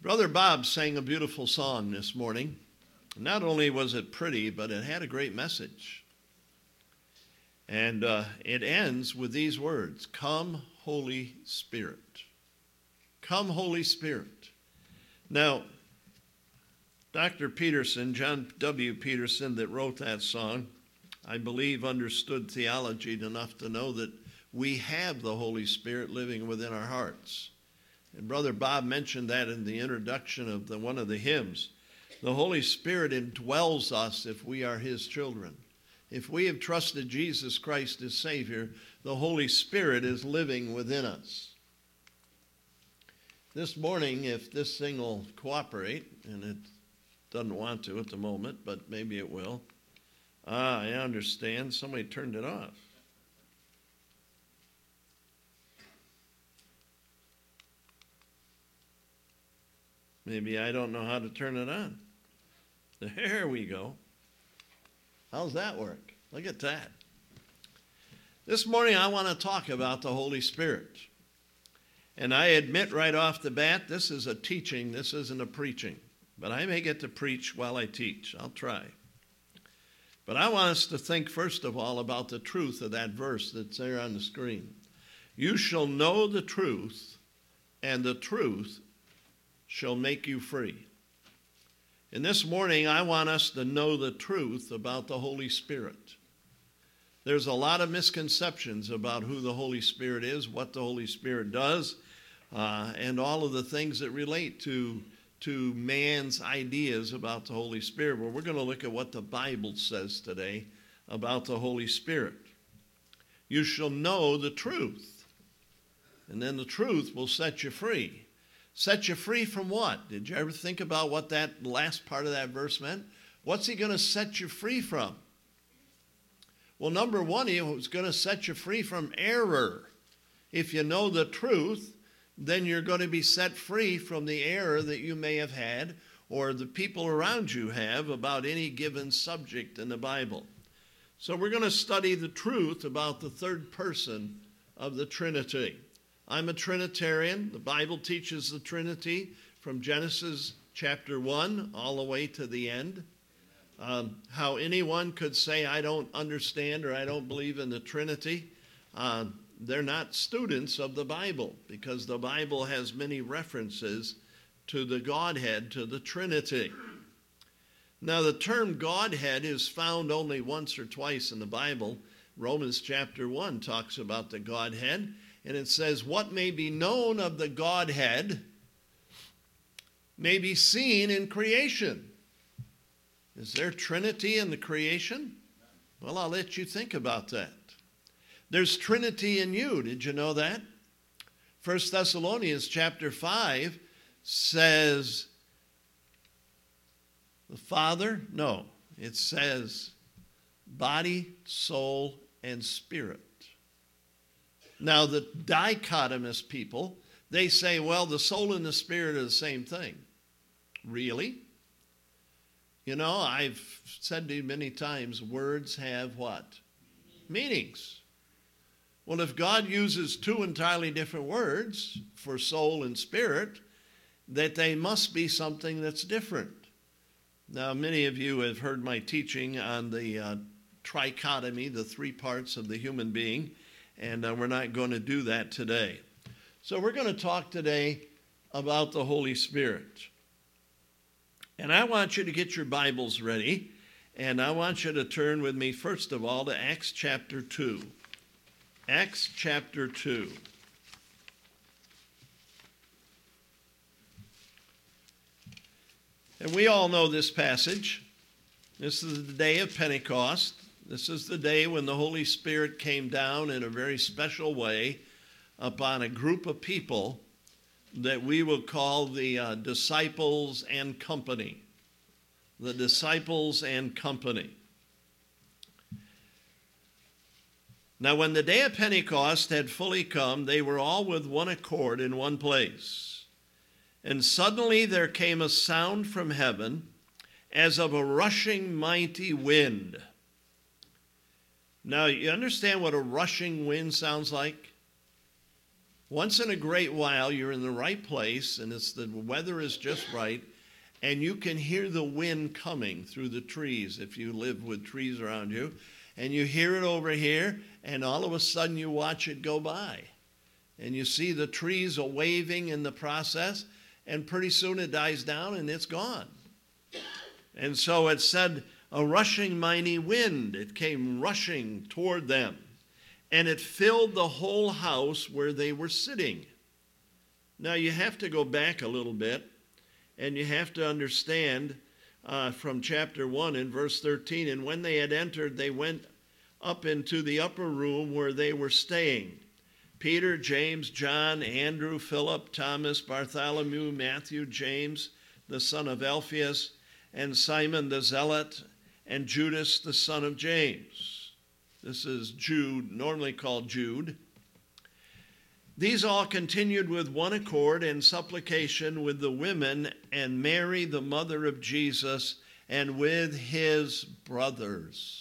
Brother Bob sang a beautiful song this morning. Not only was it pretty, but it had a great message. And it ends with these words, "Come, Holy Spirit." Come, Holy Spirit. Now, Dr. Peterson, John W. Peterson, that wrote that song, I believe understood theology enough to know that we have the Holy Spirit living within our hearts. And Brother Bob mentioned that in the introduction of one of the hymns. The Holy Spirit indwells us if we are His children. If we have trusted Jesus Christ as Savior, the Holy Spirit is living within us. This morning, if this thing will cooperate, and it doesn't want to at the moment, but maybe it will. I understand. Somebody turned it off. Maybe I don't know how to turn it on. There we go. How's that work? Look at that. This morning I want to talk about the Holy Spirit. And I admit right off the bat, this is a teaching, this isn't a preaching. But I may get to preach while I teach. I'll try. But I want us to think first of all about the truth of that verse that's there on the screen. You shall know the truth, and the truth shall make you free. And this morning, I want us to know the truth about the Holy Spirit. There's a lot of misconceptions about who the Holy Spirit is, what the Holy Spirit does, and all of the things that relate to man's ideas about the Holy Spirit. Well, we're going to look at what the Bible says today about the Holy Spirit. You shall know the truth, and then the truth will set you free. Set you free from what? Did you ever think about what that last part of that verse meant? What's He going to set you free from? Well, number one, He was going to set you free from error. If you know the truth, then you're going to be set free from the error that you may have had or the people around you have about any given subject in the Bible. So we're going to study the truth about the third person of the Trinity. I'm a Trinitarian. The Bible teaches the Trinity from Genesis chapter 1 all the way to the end. How anyone could say, I don't understand or I don't believe in the Trinity, they're not students of the Bible, because the Bible has many references to the Godhead, to the Trinity. Now, the term Godhead is found only once or twice in the Bible. Romans chapter 1 talks about the Godhead. And it says, what may be known of the Godhead may be seen in creation. Is there Trinity in the creation? Well, I'll let you think about that. There's Trinity in you. Did you know that? 1 Thessalonians chapter 5 says the Father? No, it says body, soul, and spirit. Now, the dichotomous people, they say, well, the soul and the spirit are the same thing. Really? You know, I've said to you many times, words have what? Meanings. Well, if God uses two entirely different words for soul and spirit, that they must be something that's different. Now, many of you have heard my teaching on the trichotomy, the three parts of the human being. And we're not going to do that today. So we're going to talk today about the Holy Spirit. And I want you to get your Bibles ready. And I want you to turn with me, first of all, to Acts chapter 2. Acts chapter 2. And we all know this passage. This is the day of Pentecost. This is the day when the Holy Spirit came down in a very special way upon a group of people that we will call the disciples and company. The disciples and company. Now, when the day of Pentecost had fully come, they were all with one accord in one place. And suddenly there came a sound from heaven as of a rushing mighty wind. Now, you understand what a rushing wind sounds like? Once in a great while, you're in the right place, and the weather is just right, and you can hear the wind coming through the trees if you live with trees around you. And you hear it over here, and all of a sudden you watch it go by. And you see the trees waving in the process, and pretty soon it dies down and it's gone. And so it said, a rushing mighty wind. It came rushing toward them, and it filled the whole house where they were sitting. Now you have to go back a little bit, and you have to understand from chapter 1 in verse 13, and when they had entered, they went up into the upper room where they were staying. Peter, James, John, Andrew, Philip, Thomas, Bartholomew, Matthew, James, the son of Alphaeus, and Simon the Zealot, and Judas, the son of James. This is Jude, normally called Jude. These all continued with one accord in supplication with the women and Mary, the mother of Jesus, and with his brothers.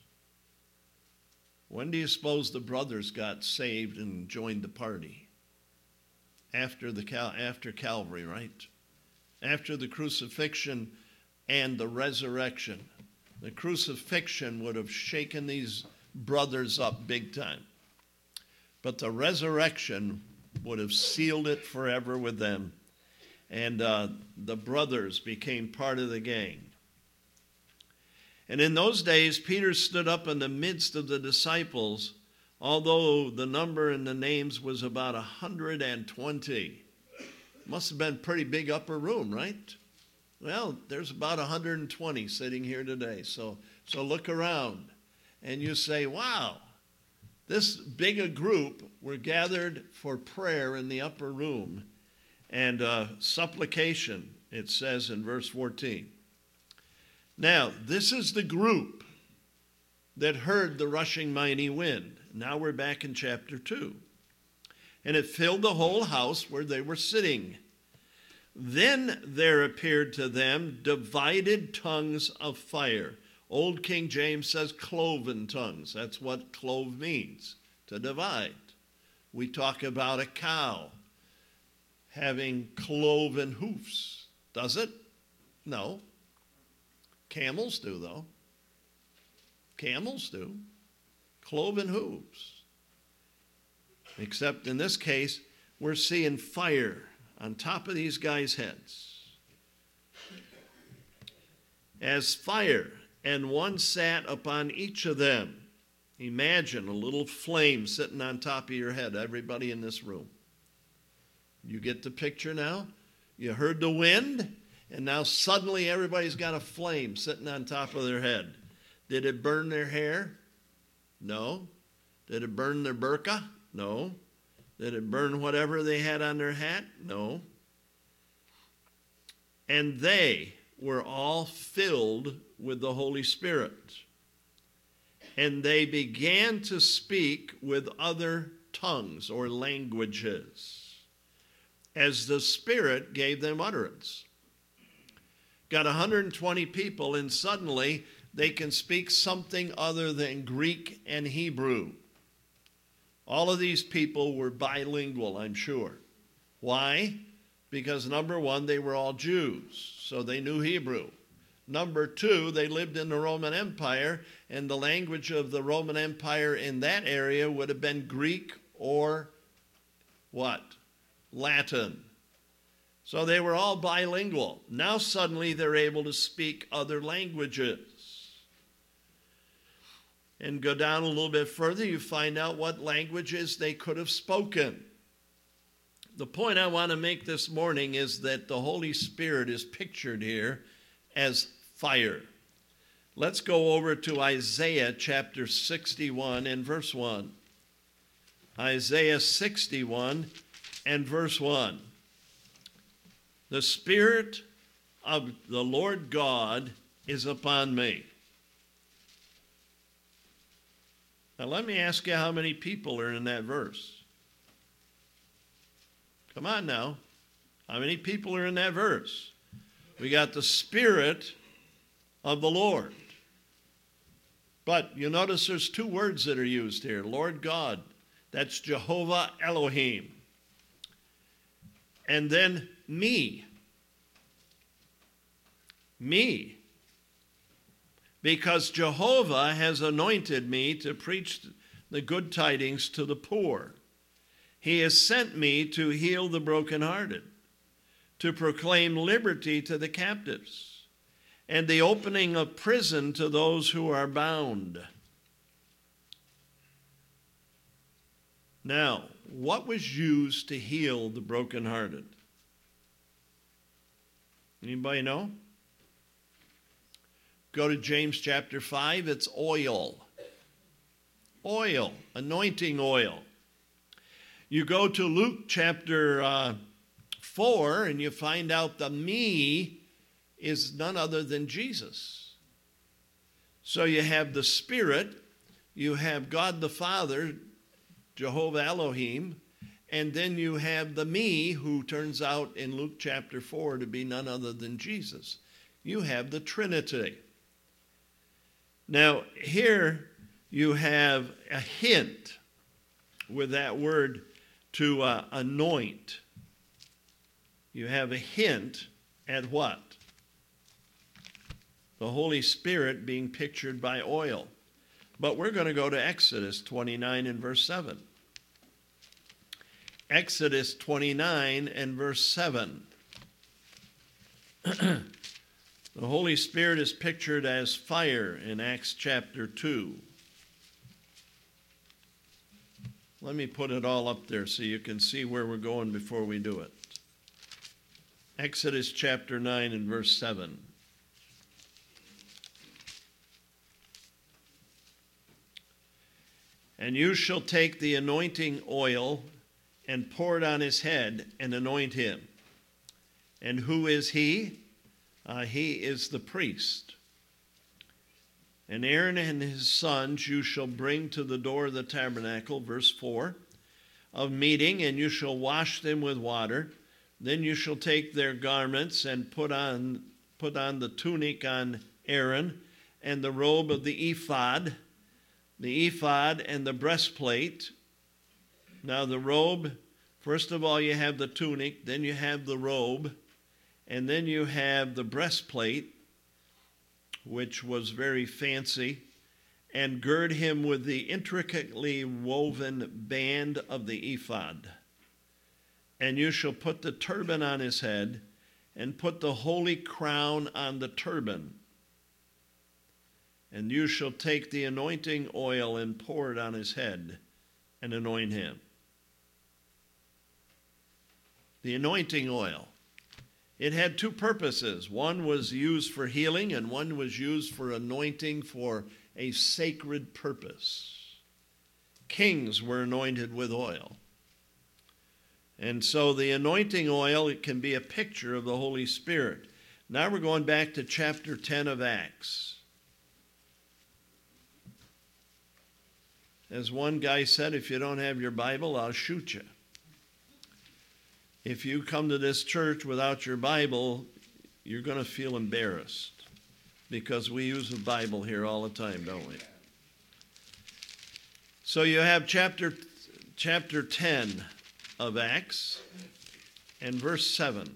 When do you suppose the brothers got saved and joined the party? After Calvary, right? After the crucifixion and the resurrection. The crucifixion would have shaken these brothers up big time. But the resurrection would have sealed it forever with them. And the brothers became part of the gang. And in those days, Peter stood up in the midst of the disciples, although the number and the names was about 120. Must have been a pretty big upper room, right? Well, there's about 120 sitting here today. So look around and you say, wow, this big a group were gathered for prayer in the upper room and supplication, it says in verse 14. Now, this is the group that heard the rushing mighty wind. Now we're back in chapter 2. And it filled the whole house where they were sitting. Then there appeared to them divided tongues of fire. Old King James says cloven tongues. That's what clove means, to divide. We talk about a cow having cloven hoofs. Does it? No. Camels do, though. Camels do. Cloven hooves. Except in this case, we're seeing fire on top of these guys' heads. As fire, and one sat upon each of them. Imagine a little flame sitting on top of your head, everybody in this room. You get the picture now? You heard the wind? And now suddenly everybody's got a flame sitting on top of their head. Did it burn their hair? No. Did it burn their burqa? No. Did it burn whatever they had on their hat? No. And they were all filled with the Holy Spirit. And they began to speak with other tongues or languages as the Spirit gave them utterance. Got 120 people, and suddenly they can speak something other than Greek and Hebrew. All of these people were bilingual, I'm sure. Why? Because number one, they were all Jews, so they knew Hebrew. Number two, they lived in the Roman Empire, and the language of the Roman Empire in that area would have been Greek or what? Latin. So they were all bilingual. Now suddenly they're able to speak other languages. And go down a little bit further, you find out what languages they could have spoken. The point I want to make this morning is that the Holy Spirit is pictured here as fire. Let's go over to Isaiah chapter 61 and verse 1. Isaiah 61 and verse 1. The Spirit of the Lord God is upon me. Now let me ask you how many people are in that verse. Come on now. How many people are in that verse? We got the Spirit of the Lord. But you notice there's two words that are used here. Lord God. That's Jehovah Elohim. And then me. Me. Because Jehovah has anointed me to preach the good tidings to the poor. He has sent me to heal the brokenhearted, to proclaim liberty to the captives, and the opening of prison to those who are bound. Now, what was used to heal the brokenhearted? Anybody know? Go to James chapter 5, it's oil. Oil, anointing oil. You go to Luke chapter 4 and you find out the me is none other than Jesus. So you have the Spirit, you have God the Father, Jehovah Elohim, and then you have the me, who turns out in Luke chapter 4 to be none other than Jesus. You have the Trinity. Now, here you have a hint with that word to anoint. You have a hint at what? The Holy Spirit being pictured by oil. But we're going to go to Exodus 29 and verse 7. Exodus 29 and verse 7. The Holy Spirit is pictured as fire in Acts chapter 2. Let me put it all up there so you can see where we're going before we do it. Exodus chapter 9 and verse 7. And you shall take the anointing oil and pour it on his head and anoint him. And who is he? He is the priest. And Aaron and his sons you shall bring to the door of the tabernacle, verse 4, of meeting, and you shall wash them with water. Then you shall take their garments and put on the tunic on Aaron, and the robe of the ephod and the breastplate. Now the robe, first of all you have the tunic, then you have the robe, and then you have the breastplate, which was very fancy, and gird him with the intricately woven band of the ephod. And you shall put the turban on his head, and put the holy crown on the turban. And you shall take the anointing oil and pour it on his head, and anoint him. The anointing oil. It had two purposes. One was used for healing, and one was used for anointing for a sacred purpose. Kings were anointed with oil. And so the anointing oil, it can be a picture of the Holy Spirit. Now we're going back to chapter 10 of Acts. As one guy said, if you don't have your Bible, I'll shoot you. If you come to this church without your Bible, you're going to feel embarrassed, because we use the Bible here all the time, don't we? So you have chapter 10 of Acts and verse 7.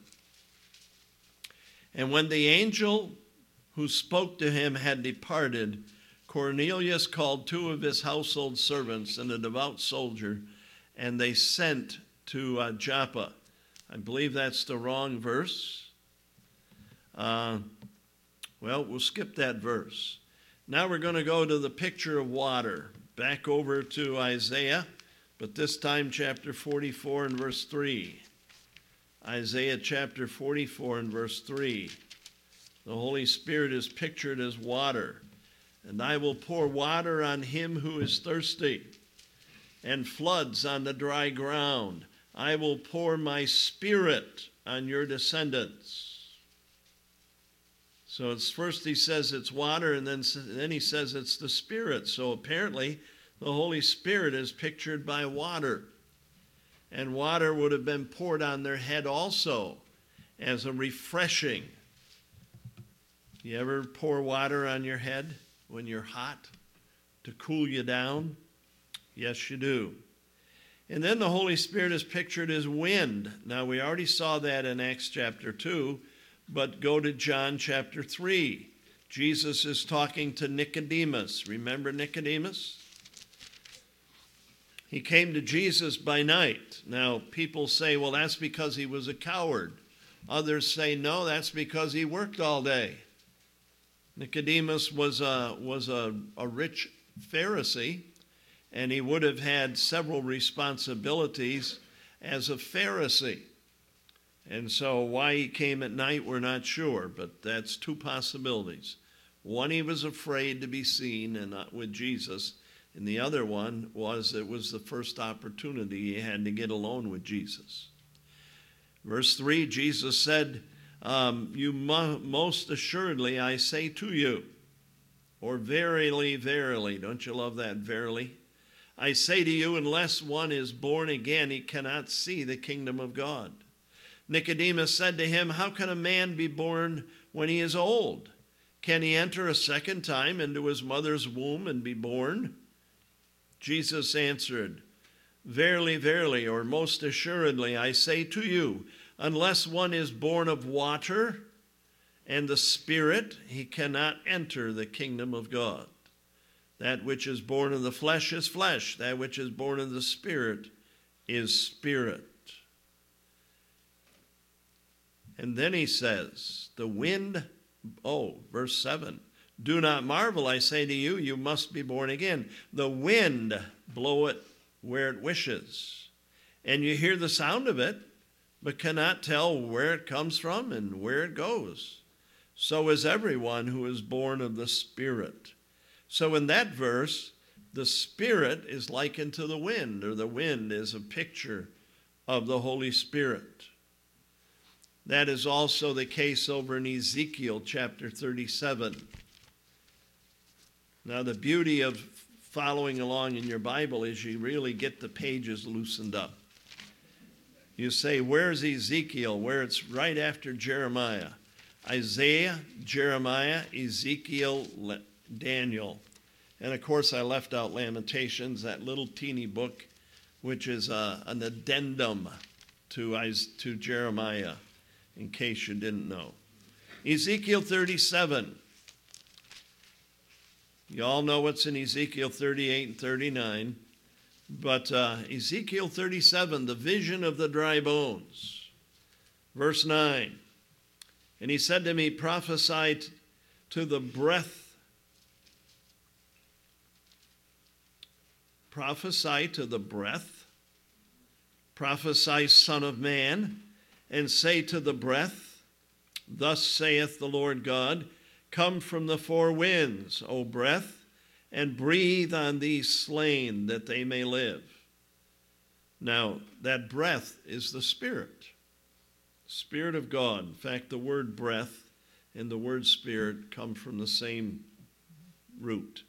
And when the angel who spoke to him had departed, Cornelius called two of his household servants and a devout soldier, and they sent to Joppa. I believe that's the wrong verse. Well, we'll skip that verse. Now we're going to go to the picture of water. Back over to Isaiah, but this time chapter 44 and verse 3. Isaiah chapter 44 and verse 3. The Holy Spirit is pictured as water. And I will pour water on him who is thirsty, and floods on the dry ground. I will pour my Spirit on your descendants. So it's first he says it's water, and then he says it's the Spirit. So apparently the Holy Spirit is pictured by water. And water would have been poured on their head also as a refreshing. You ever pour water on your head when you're hot to cool you down? Yes, you do. And then the Holy Spirit is pictured as wind. Now, we already saw that in Acts chapter 2, but go to John chapter 3. Jesus is talking to Nicodemus. Remember Nicodemus? He came to Jesus by night. Now, people say, well, that's because he was a coward. Others say, no, that's because he worked all day. Nicodemus was a rich Pharisee, and he would have had several responsibilities as a Pharisee. And so why he came at night, we're not sure, but that's two possibilities. One, he was afraid to be seen and not with Jesus. And the other one was it was the first opportunity he had to get alone with Jesus. Verse 3, Jesus said, most assuredly I say to you, or verily, verily, don't you love that, verily? I say to you, unless one is born again, he cannot see the kingdom of God. Nicodemus said to him, how can a man be born when he is old? Can he enter a second time into his mother's womb and be born? Jesus answered, verily, verily, or most assuredly, I say to you, unless one is born of water and the Spirit, he cannot enter the kingdom of God. That which is born of the flesh is flesh. That which is born of the Spirit is spirit. And then he says, the wind, verse 7, do not marvel, I say to you, you must be born again. The wind bloweth where it wishes, and you hear the sound of it, but cannot tell where it comes from and where it goes. So is everyone who is born of the Spirit. So in that verse, the Spirit is likened to the wind, or the wind is a picture of the Holy Spirit. That is also the case over in Ezekiel chapter 37. Now, the beauty of following along in your Bible is you really get the pages loosened up. You say, where's Ezekiel? Where it's right after Jeremiah. Isaiah, Jeremiah, Ezekiel, Daniel. And, of course, I left out Lamentations, that little teeny book, which is an addendum to Jeremiah, in case you didn't know. Ezekiel 37. You all know what's in Ezekiel 38 and 39. But Ezekiel 37, the vision of the dry bones. Verse 9. And he said to me, prophesy to the breath. Prophesy to the breath. Prophesy, Son of Man, and say to the breath, thus saith the Lord God, come from the four winds, O breath, and breathe on these slain that they may live. Now, that breath is the Spirit. Spirit of God. In fact, the word breath and the word spirit come from the same root.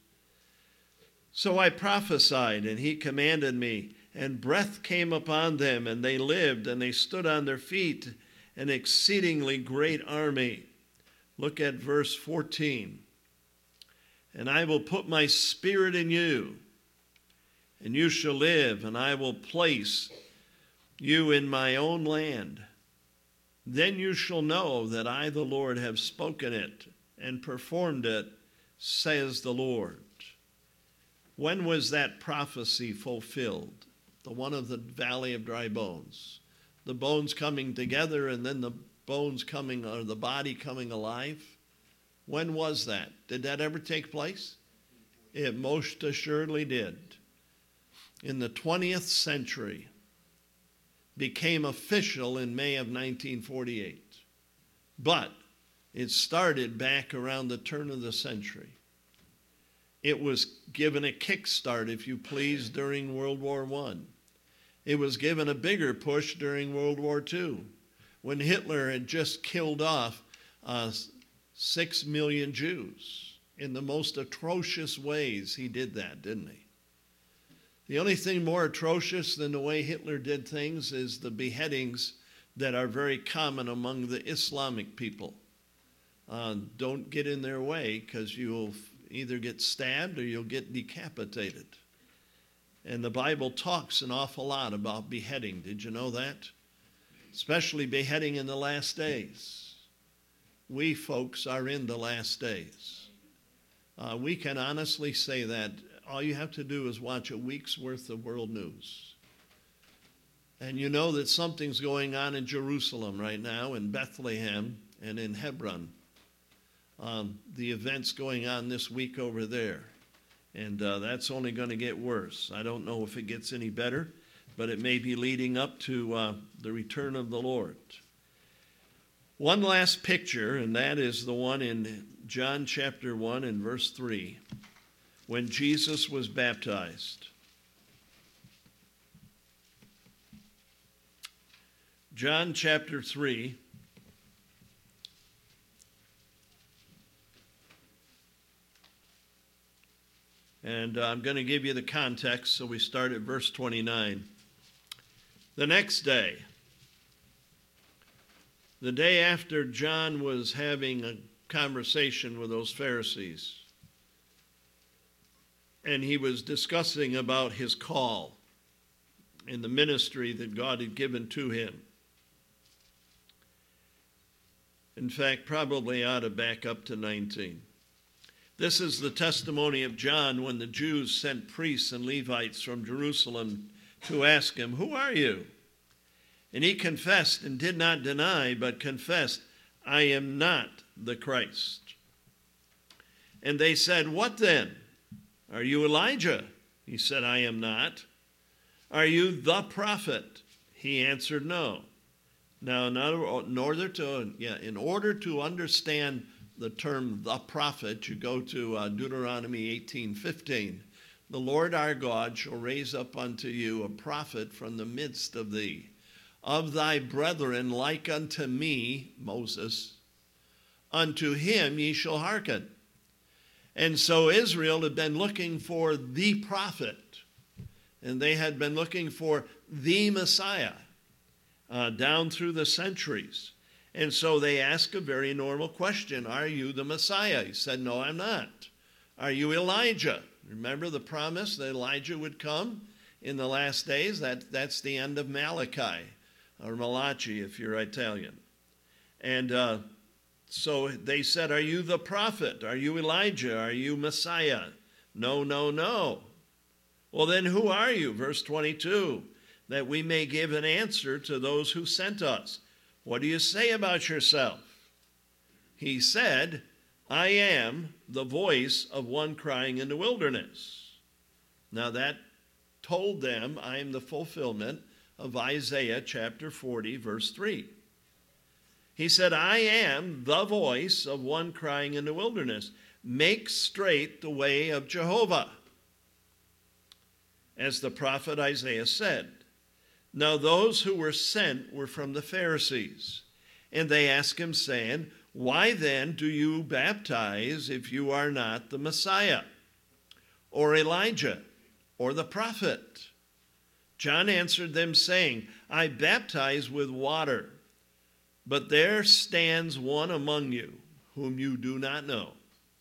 So I prophesied, and he commanded me, and breath came upon them, and they lived, and they stood on their feet, an exceedingly great army. Look at verse 14. And I will put my spirit in you, and you shall live, and I will place you in my own land. Then you shall know that I, the Lord, have spoken it and performed it, says the Lord. When was that prophecy fulfilled? The one of the valley of dry bones. The bones coming together and then the bones coming, or the body coming alive. When was that? Did that ever take place? It most assuredly did. In the 20th century, became official in May of 1948. But it started back around the turn of the century. It was given a kickstart, if you please, during World War I. It was given a bigger push during World War II, when Hitler had just killed off 6 million Jews. In the most atrocious ways he did that, didn't he? The only thing more atrocious than the way Hitler did things is the beheadings that are very common among the Islamic people. Don't get in their way, because you'll either get stabbed or you'll get decapitated. And the Bible talks an awful lot about beheading. Did you know that? Especially beheading in the last days. We folks are in the last days. We can honestly say that. All you have to do is watch a week's worth of world news. And you know that something's going on in Jerusalem right now, in Bethlehem and in Hebron. The events going on this week over there. And that's only going to get worse. I don't know if it gets any better, but it may be leading up to the return of the Lord. One last picture, and that is the one in John chapter 1 and verse 3, when Jesus was baptized. John chapter 3. And I'm going to give you the context, so we start at verse 29. The next day, the day after John was having a conversation with those Pharisees, and he was discussing about his call and the ministry that God had given to him. In fact, probably ought to back up to 19. This is the testimony of John when the Jews sent priests and Levites from Jerusalem to ask him, "Who are you?" And he confessed and did not deny, but confessed, "I am not the Christ." And they said, "What then? Are you Elijah?" He said, "I am not." "Are you the prophet?" He answered, "No." Now, in order to understand the term the prophet, you go to Deuteronomy 18:15. "The Lord our God shall raise up unto you a prophet from the midst of thee, of thy brethren like unto me," Moses, "unto him ye shall hearken." And so Israel had been looking for the prophet, and they had been looking for the Messiah down through the centuries. And so they asked a very normal question: "Are you the Messiah?" He said, "No, I'm not." "Are you Elijah?" Remember the promise that Elijah would come in the last days? That's the end of Malachi, or Malachi if you're Italian. And so they said, "Are you the prophet? Are you Elijah? Are you Messiah?" "No, no, no." "Well, then who are you?" Verse 22, "that we may give an answer to those who sent us. What do you say about yourself?" He said, "I am the voice of one crying in the wilderness." Now that told them I am the fulfillment of Isaiah chapter 40, verse 3. He said, "I am the voice of one crying in the wilderness. Make straight the way of Jehovah," as the prophet Isaiah said. Now those who were sent were from the Pharisees. And they asked him, saying, "Why then do you baptize if you are not the Messiah, or Elijah, or the prophet?" John answered them, saying, "I baptize with water, but there stands one among you whom you do not know.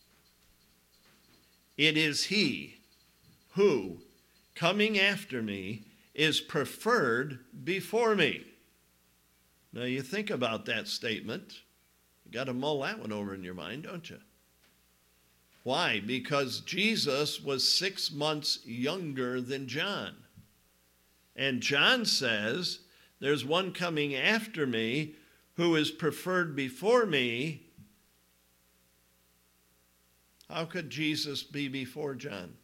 It is he who, coming after me, is preferred before me." Now you think about that statement. You got to mull that one over in your mind, don't you? Why? Because Jesus was 6 months younger than John. And John says, "There's one coming after me who is preferred before me." How could Jesus be before John?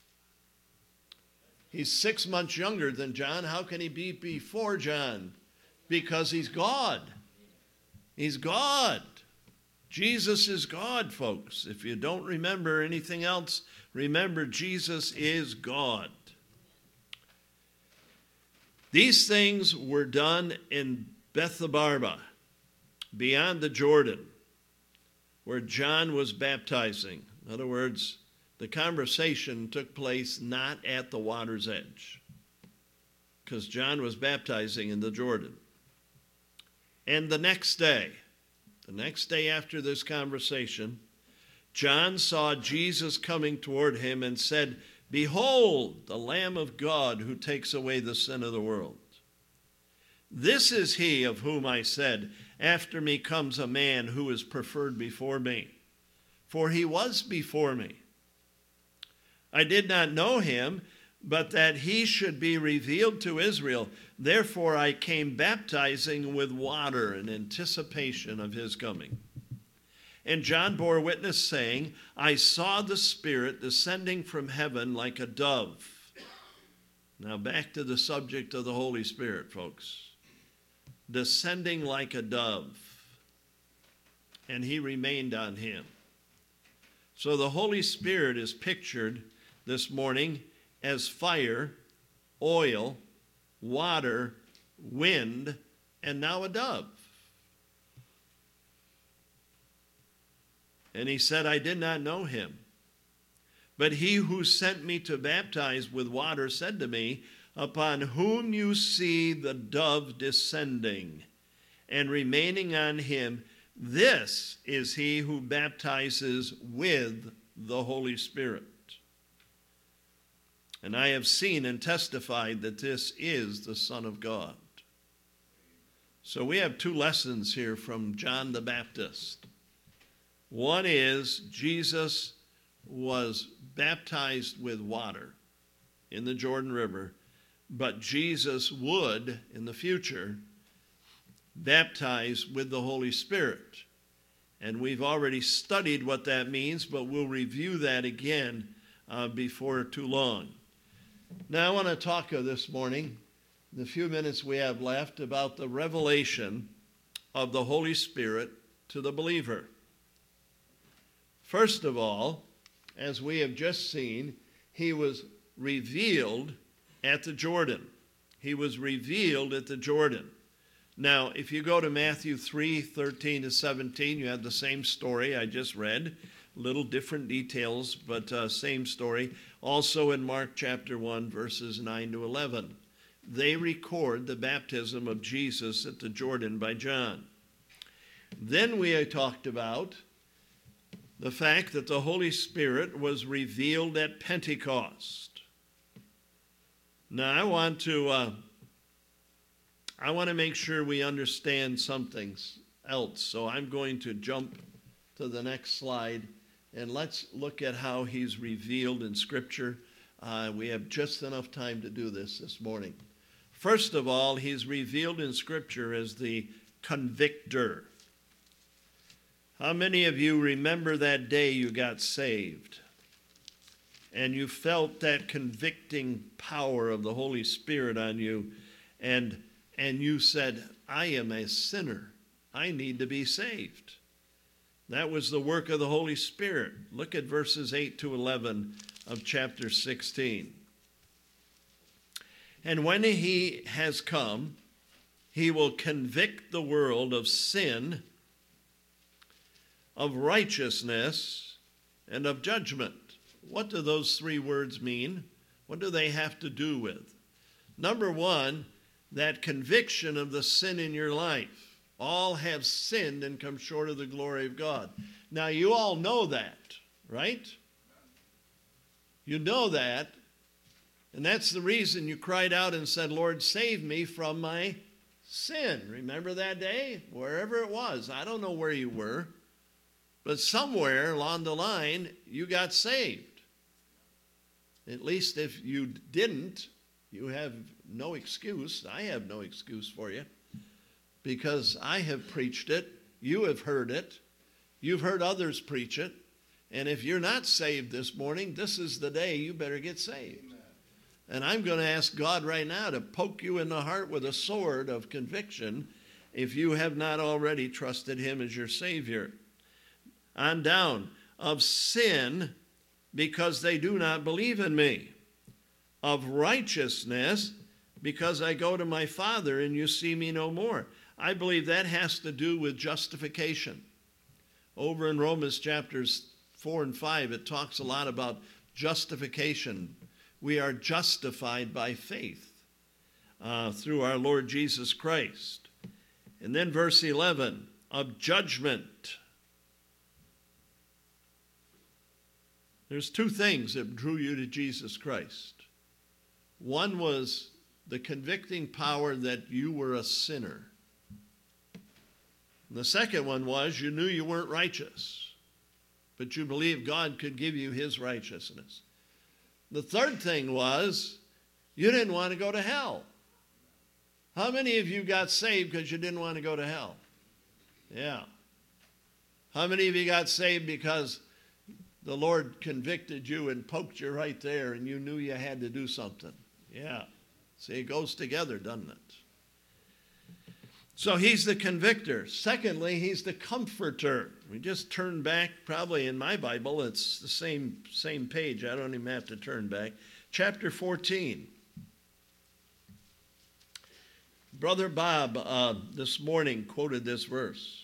He's 6 months younger than John. How can he be before John? Because he's God. He's God. Jesus is God, folks. If you don't remember anything else, remember Jesus is God. These things were done in Bethabara, beyond the Jordan, where John was baptizing. In other words, the conversation took place not at the water's edge, because John was baptizing in the Jordan. And the next day after this conversation, John saw Jesus coming toward him and said, Behold, the Lamb of God who takes away the sin of the world. This is he of whom I said, after me comes a man who is preferred before me, for he was before me. I did not know him, but that he should be revealed to Israel. Therefore I came baptizing with water in anticipation of his coming. And John bore witness, saying, I saw the Spirit descending from heaven like a dove. Now back to the subject of the Holy Spirit, folks. Descending like a dove. And he remained on him. So the Holy Spirit is pictured this morning as fire, oil, water, wind, and now a dove. And he said, I did not know him. But he who sent me to baptize with water said to me, upon whom you see the dove descending and remaining on him, this is he who baptizes with the Holy Spirit. And I have seen and testified that this is the Son of God. So we have two lessons here from John the Baptist. One is Jesus was baptized with water in the Jordan River, but Jesus would, in the future, baptize with the Holy Spirit. And we've already studied what that means, but we'll review that again before too long. Now I want to talk this morning, in the few minutes we have left, about the revelation of the Holy Spirit to the believer. First of all, as we have just seen, he was revealed at the Jordan. He was revealed at the Jordan. Now, if you go to Matthew 3:13-17, you have the same story I just read. Little different details, but same story. Also in Mark chapter 1, verses 9-11. They record the baptism of Jesus at the Jordan by John. Then we talked about the fact that the Holy Spirit was revealed at Pentecost. Now, I want to make sure we understand something else. So I'm going to jump to the next slide, and let's look at how he's revealed in Scripture. We have just enough time to do this morning. First of all, he's revealed in Scripture as the convictor. How many of you remember that day you got saved and you felt that convicting power of the Holy Spirit on you, and you said, I am a sinner. I need to be saved. That was the work of the Holy Spirit. Look at verses 8-11 of chapter 16. And when he has come, he will convict the world of sin, of righteousness, and of judgment. What do those three words mean? What do they have to do with? Number one, that conviction of the sin in your life. All have sinned and come short of the glory of God. Now, you all know that, right? You know that. And that's the reason you cried out and said, Lord, save me from my sin. Remember that day? Wherever it was. I don't know where you were. But somewhere along the line, you got saved. At least if you didn't, you have no excuse. I have no excuse for you, because I have preached it. You have heard it. You've heard others preach it. And if you're not saved this morning, this is the day you better get saved. Amen. And I'm going to ask God right now to poke you in the heart with a sword of conviction if you have not already trusted him as your Savior. On down, of sin, because they do not believe in me. Of righteousness, because I go to my Father and you see me no more. I believe that has to do with justification. Over in Romans chapters 4 and 5, it talks a lot about justification. We are justified by faith through our Lord Jesus Christ. And then verse 11, of judgment. There's two things that drew you to Jesus Christ. One was the convicting power that you were a sinner. And the second one was you knew you weren't righteous, but you believed God could give you his righteousness. The third thing was you didn't want to go to hell. How many of you got saved because you didn't want to go to hell? Yeah. How many of you got saved because the Lord convicted you and poked you right there and you knew you had to do something? Yeah. See, it goes together, doesn't it? So he's the convictor. Secondly, he's the comforter. We just turn back, probably in my Bible, it's the same page. I don't even have to turn back. Chapter 14. Brother Bob this morning quoted this verse.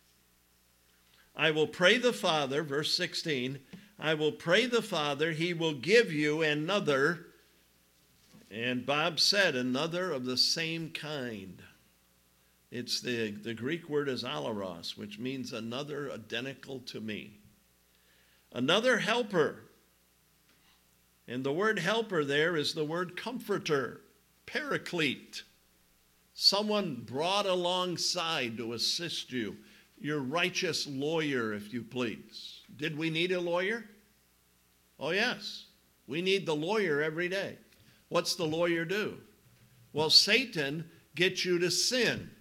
I will pray the Father, verse 16, I will pray the Father, he will give you another, and Bob said, another of the same kind. It's the Greek word is alaros, which means another identical to me. Another helper. And the word helper there is the word comforter, paraclete. Someone brought alongside to assist you. Your righteous lawyer, if you please. Did we need a lawyer? Oh, yes. We need the lawyer every day. What's the lawyer do? Well, Satan gets you to sin.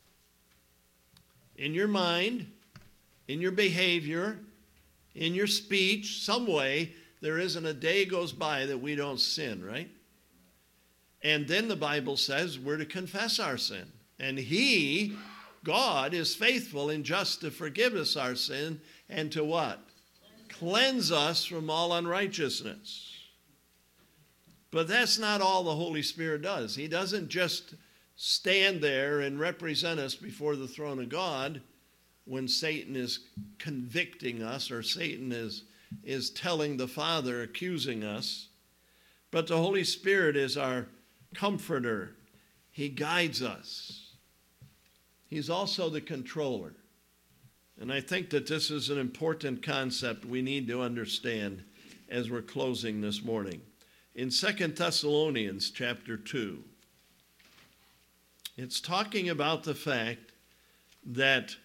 In your mind, in your behavior, in your speech, some way, there isn't a day goes by that we don't sin, right? And then the Bible says we're to confess our sin. And God is faithful and just to forgive us our sin and to what? Cleanse us from all unrighteousness. But that's not all the Holy Spirit does. He doesn't just stand there and represent us before the throne of God when Satan is convicting us or Satan is telling the Father, accusing us. But the Holy Spirit is our comforter. He guides us. He's also the controller. And I think that this is an important concept we need to understand as we're closing this morning. In 2 Thessalonians chapter 2, it's talking about the fact that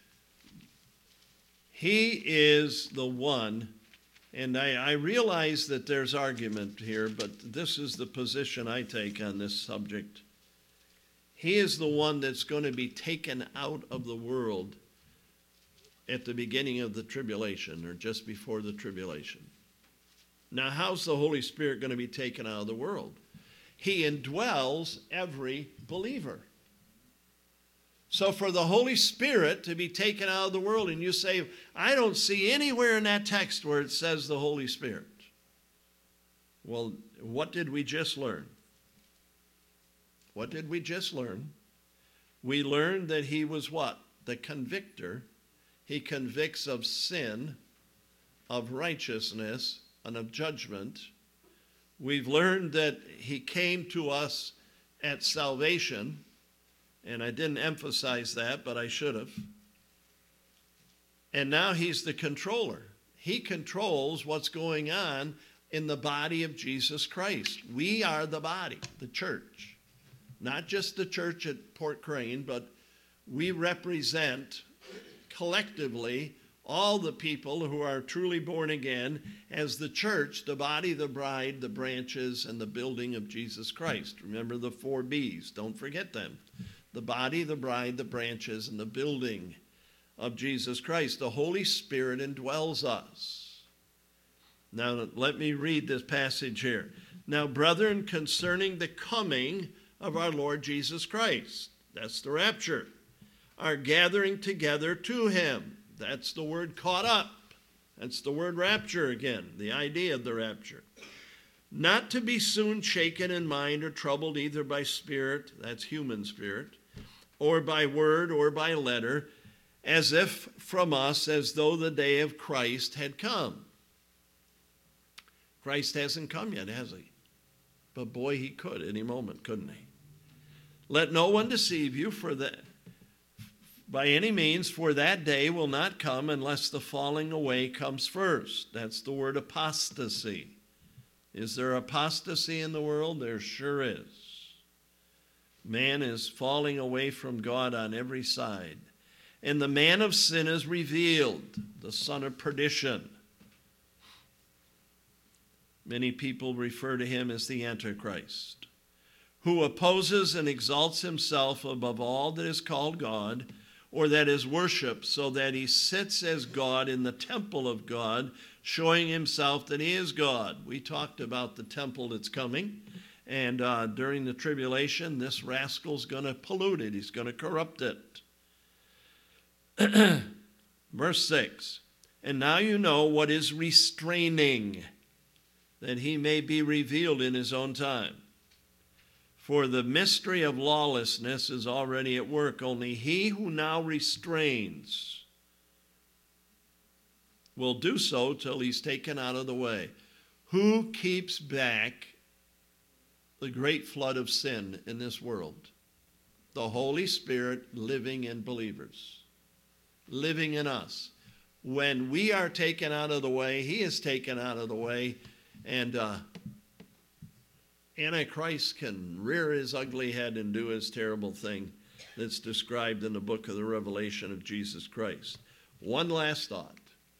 he is the one, and I realize that there's argument here, but this is the position I take on this subject. He is the one that's going to be taken out of the world at the beginning of the tribulation or just before the tribulation. Now, how's the Holy Spirit going to be taken out of the world? He indwells every believer. So for the Holy Spirit to be taken out of the world, and you say, I don't see anywhere in that text where it says the Holy Spirit. Well, what did we just learn? What did we just learn? We learned that he was what? The convictor. He convicts of sin, of righteousness, and of judgment. We've learned that he came to us at salvation, and I didn't emphasize that, but I should have. And now he's the controller. He controls what's going on in the body of Jesus Christ. We are the body, the church. Not just the church at Port Crane, but we represent collectively all the people who are truly born again as the church, the body, the bride, the branches, and the building of Jesus Christ. Remember the 4 B's. Don't forget them. The body, the bride, the branches, and the building of Jesus Christ. The Holy Spirit indwells us. Now, let me read this passage here. Now, brethren, concerning the coming of our Lord Jesus Christ, that's the rapture, are gathering together to him. That's the word caught up. That's the word rapture again, the idea of the rapture. Not to be soon shaken in mind or troubled either by spirit, that's human spirit, or by word or by letter, as if from us, as though the day of Christ had come. Christ hasn't come yet, has he? But boy, he could any moment, couldn't he? Let no one deceive you, for by any means, for that day will not come unless the falling away comes first. That's the word apostasy. Is there apostasy in the world? There sure is. Man is falling away from God on every side. And the man of sin is revealed, the son of perdition. Many people refer to him as the Antichrist, who opposes and exalts himself above all that is called God or that is worshipped, so that he sits as God in the temple of God, showing himself that he is God. We talked about the temple that's coming, and during the tribulation, this rascal's going to pollute it. He's going to corrupt it. Verse 6, and now you know what is restraining, that he may be revealed in his own time. For the mystery of lawlessness is already at work. Only he who now restrains will do so till he's taken out of the way. Who keeps back the great flood of sin in this world? The Holy Spirit living in believers, living in us. When we are taken out of the way, he is taken out of the way, and Antichrist can rear his ugly head and do his terrible thing that's described in the book of the Revelation of Jesus Christ. One last thought.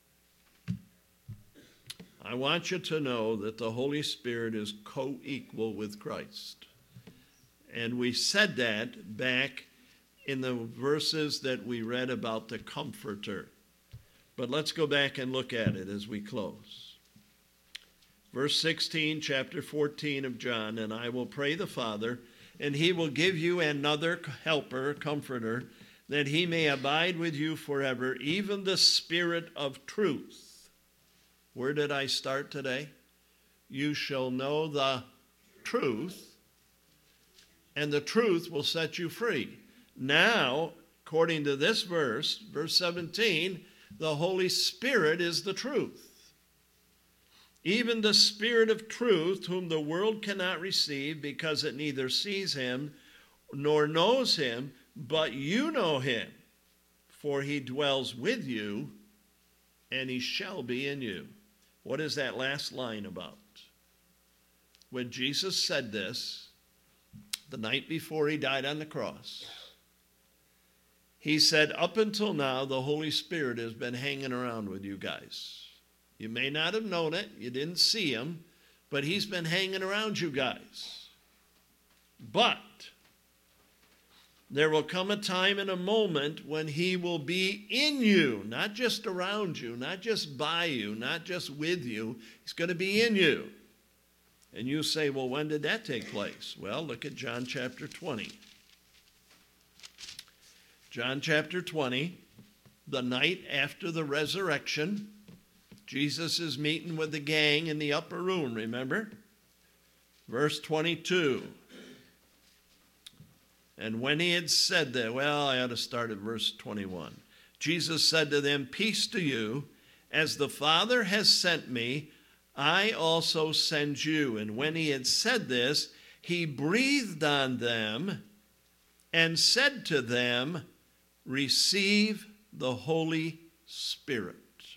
I want you to know that the Holy Spirit is co-equal with Christ. And we said that back in the verses that we read about the Comforter. But let's go back and look at it as we close. Verse 16, chapter 14 of John, and I will pray the Father, and he will give you another helper, comforter, that he may abide with you forever, even the Spirit of truth. Where did I start today? You shall know the truth, and the truth will set you free. Now, according to this verse, verse 17, the Holy Spirit is the truth. Even the Spirit of truth, whom the world cannot receive because it neither sees him nor knows him, but you know him, for he dwells with you and he shall be in you. What is that last line about? When Jesus said this, the night before he died on the cross, he said, up until now, the Holy Spirit has been hanging around with you guys. You may not have known it, you didn't see him, but he's been hanging around you guys. But there will come a time and a moment when he will be in you, not just around you, not just by you, not just with you. He's going to be in you. And you say, well, when did that take place? Well, look at John chapter 20. John chapter 20, the night after the resurrection, Jesus is meeting with the gang in the upper room, remember? Verse 22. And when he had said that, well, I ought to start at verse 21. Jesus said to them, peace to you. As the Father has sent me, I also send you. And when he had said this, he breathed on them and said to them, receive the Holy Spirit.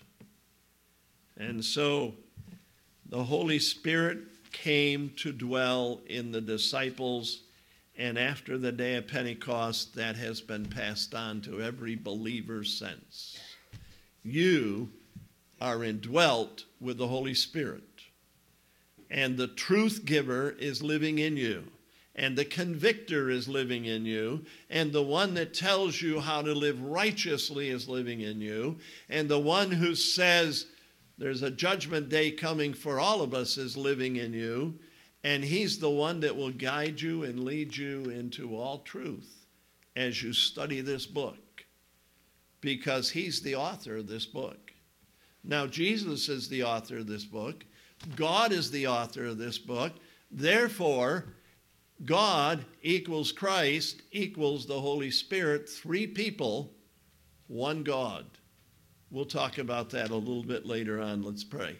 And so the Holy Spirit came to dwell in the disciples, and after the day of Pentecost, that has been passed on to every believer since. You are indwelt with the Holy Spirit, and the truth giver is living in you, and the convictor is living in you, and the one that tells you how to live righteously is living in you, and the one who says, there's a judgment day coming for all of us is living in you, and he's the one that will guide you and lead you into all truth as you study this book, because he's the author of this book. Now, Jesus is the author of this book. God is the author of this book. Therefore, God equals Christ equals the Holy Spirit, three people, one God. We'll talk about that a little bit later on. Let's pray.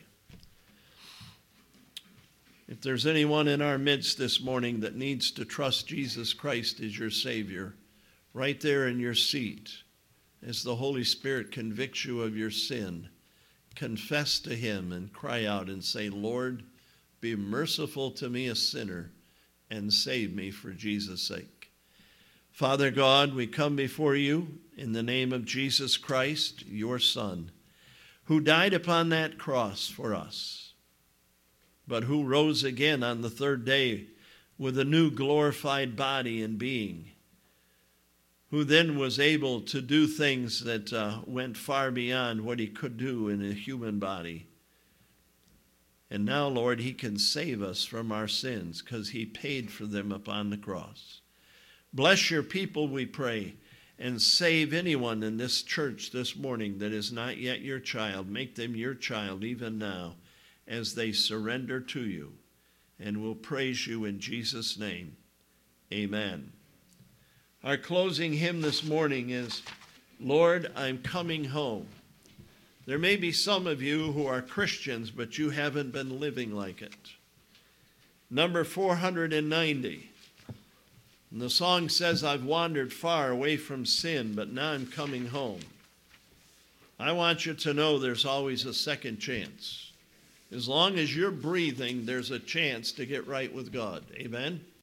If there's anyone in our midst this morning that needs to trust Jesus Christ as your Savior, right there in your seat, as the Holy Spirit convicts you of your sin, confess to him and cry out and say, Lord, be merciful to me, a sinner, and save me for Jesus' sake. Father God, we come before you in the name of Jesus Christ, your Son, who died upon that cross for us, but who rose again on the third day with a new glorified body and being, who then was able to do things that went far beyond what he could do in a human body. And now, Lord, he can save us from our sins because he paid for them upon the cross. Bless your people, we pray, and save anyone in this church this morning that is not yet your child. Make them your child even now as they surrender to you. And we'll praise you in Jesus' name. Amen. Our closing hymn this morning is, Lord, I'm Coming Home. There may be some of you who are Christians, but you haven't been living like it. Number 490. And the song says, I've wandered far away from sin, but now I'm coming home. I want you to know there's always a second chance. As long as you're breathing, there's a chance to get right with God. Amen?